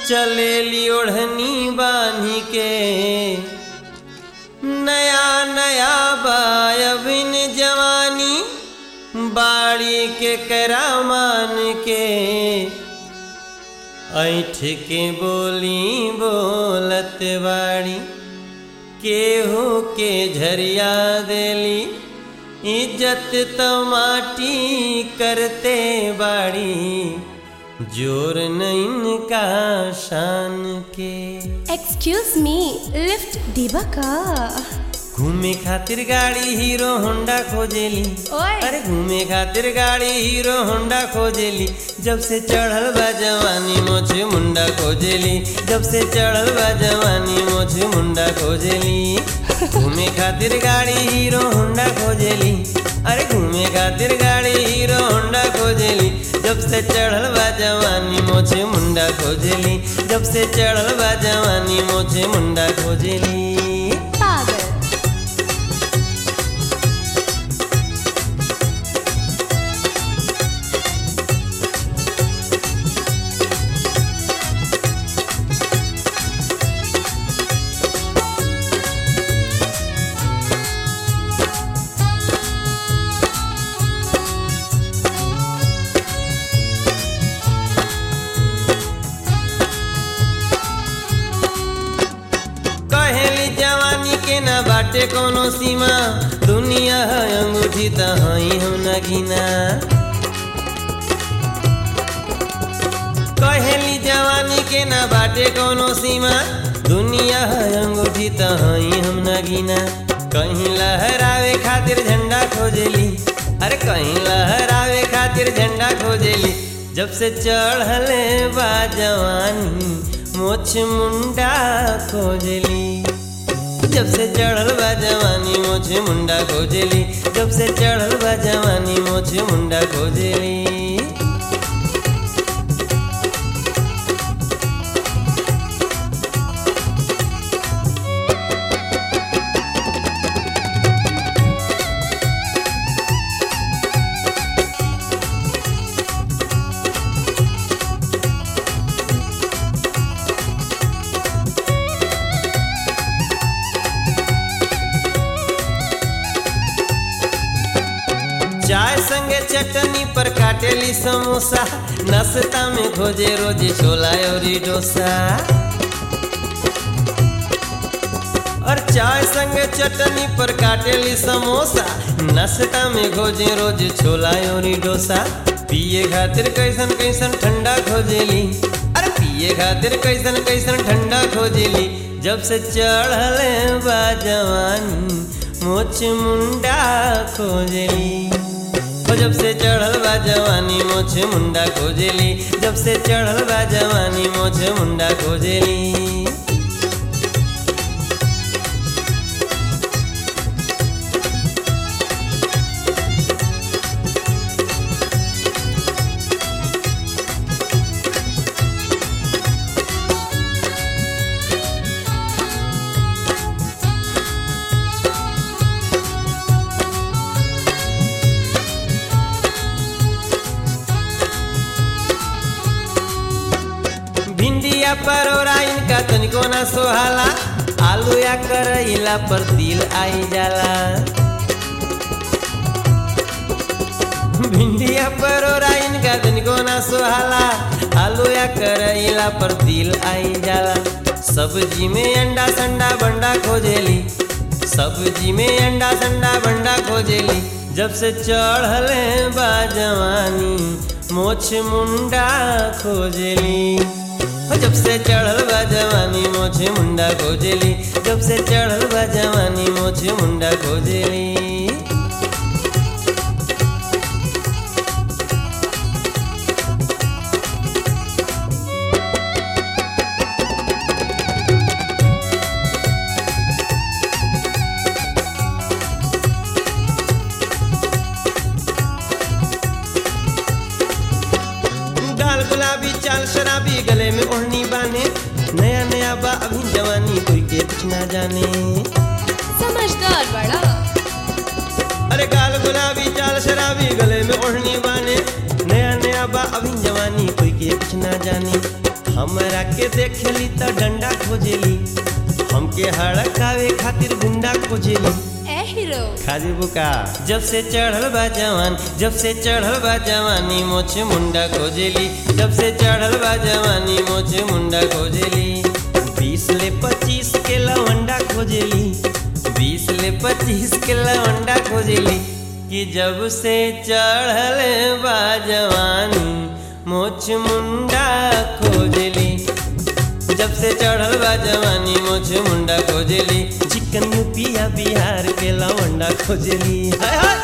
चलेली ओढ़नी बांधी के नया नया बायबिन जवानी बाड़ी के करामान के ऐठ के बोली बोलत बाड़ी केहू के झरिया देली इज्जत तो माटी करते बाड़ी जोर नहीं का शान के। एक्सक्यूज मी, लिफ्ट देबा का? घूमे खातिर गाड़ी हीरो होंडा खोजेली। अरे घूमे खातिर गाड़ी हीरो होंडा खोजेली। जब से चढ़ल बा जवानी मोछे मुंडा खोजेली। जब से चढ़ल बा जवानी मोछे मुंडा खोजेली। घूमे खातिर गाड़ी हीरो होंडा खोजेली। अरे घूमे खातिर गाड़ी हीरो होंडा खोजेली। जब से चढ़ल बा जवानी मोछे मुंडा खोजेली। जब से चढ़ल बा जवानी मोछे मुंडा खोजेली। बाटे कोनो सीमा दुनिया है अंगूठी तहाई हम न गिना। कहेली जवानी के ना बाटे कोनो सीमा दुनिया है अंगूठी तहाई हम न गिना। कहीं लहरावे खातिर झंडा खोजेली। अरे कहीं लहरावे खातिर झंडा खोजेली। जब से चढ़ले बा जवानी मोछ मुंडा खोजेली। जब से चढ़ल बा जवानी मोछे मुंडा खोजेली। जब से चढ़ल बा जवानी मोछे मुंडा खोजेली। चाय संगे चटनी पर काटेली समोसा। नाश्ता में खोजे रोज छोला और डोसा। और चाय संगे चटनी पर काटेली समोसा। नाश्ता में खोजे रोज छोला और डोसा। पिए खातिर कैसन कैसन ठंडा खोजेली। अरे पिए खातिर कैसन कैसन ठंडा खोजेली। जब से चढ़ले बा जवानी मोछ मुंडा खोजेली। जब से चढ़ल बा जवानी मोछे मुंडा खोजेली। जब से चढ़ल बा जवानी मोछे मुंडा खोजेली। परोरा इनका तनिको ना सोहाला। आलू या करैला पर दिल आई जाला। भिंडिया परोरा इनका तनिको ना सोहाला। आलू या करैला पर दिल आई जाला। सब्जी में अंडा संडा बंडा खोजेली। सब्जी में अंडा संडा बंडा खोजेली। जब से चढ़ले बा जवानी मोछ मुंडा खोजेली। जब से चढ़ल बा जवानी मोछे मुंडा खोजेली। जब से चढ़ल बा जवानी मोछे मुंडा खोजेली। गाल गुलाबी चाल शराबी गले में ओढ़नी बाने। नया नया बा अभी जवानी कोई के कुछ ना जाने। समझदार बड़ा। अरे गाल गुलाबी चाल शराबी गले में ओढ़नी बाने। नया नया बा अभी जवानी कोई के कुछ ना जाने। हमरा के देखेली त डंडा खोजेली, हमके हड़कावे खातिर गुंडा खोजेली। ए हीरो खाजी बुका जब से चढ़ल बा जवान, जब से चढ़ल बा जवानी मोछ मुंडा खोजेली, जब से चढ़ल बा जवानी मोछ मुंडा खोजेली। 20 ले 25 के लवंडा खोजेली, 20 ले 25 के लवंडा खोजेली कि जब से चढ़ल बा जवानी मोछ मुंडा खोजेली, जब से चढ़ल बा जवानी मोछ मुंडा खोजेली। चिकन यूपिया बिहार के लवंडा खोजेली, हाय हाय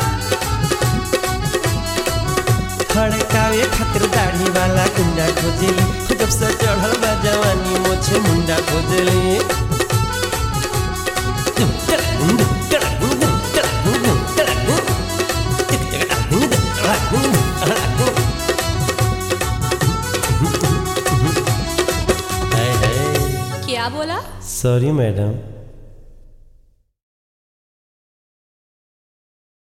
खड़कावे खातिर दाढ़ी वाला गुंडा खोजेली, जब से चढ़ल बा जवानी मोछ मुंडा खोजेली। क्या बोला? Sorry madam.